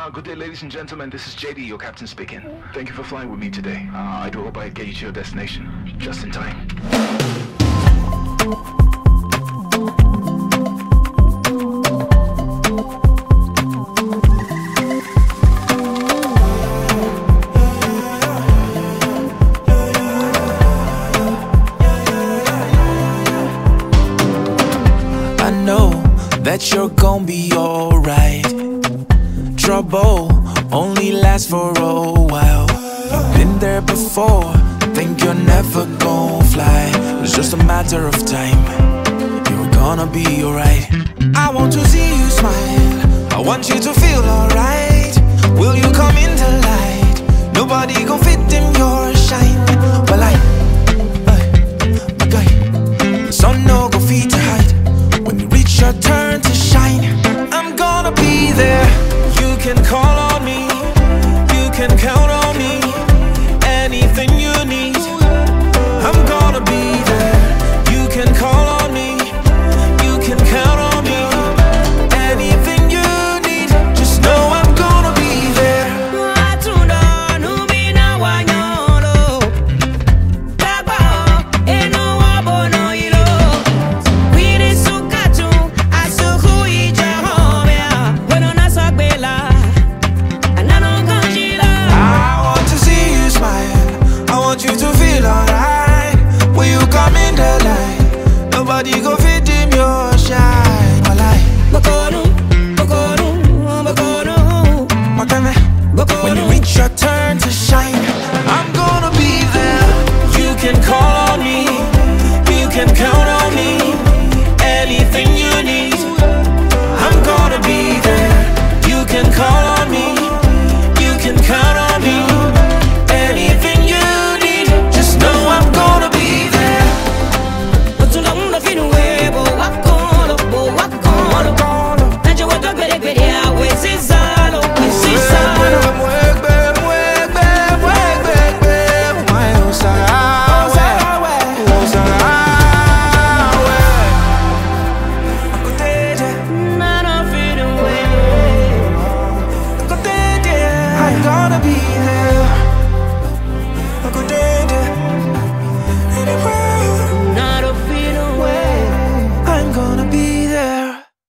Good day, ladies and gentlemen. This is JD, your captain speaking. Thank you for flying with me today. I do hope I get you to your destination just in time. I know that you're gonna be alright. Trouble only lasts for a while. You've been there before, think you're never gonna fly. It's just a matter of time, you're gonna be alright. I want to see you smile, I want you to feel alright. Will you come into light? Nobody gon' fit in your shine. Well my guy, the sun no go feed to hide. When you reach your turn to shine, I'm gonna be there. You can call on me, you can count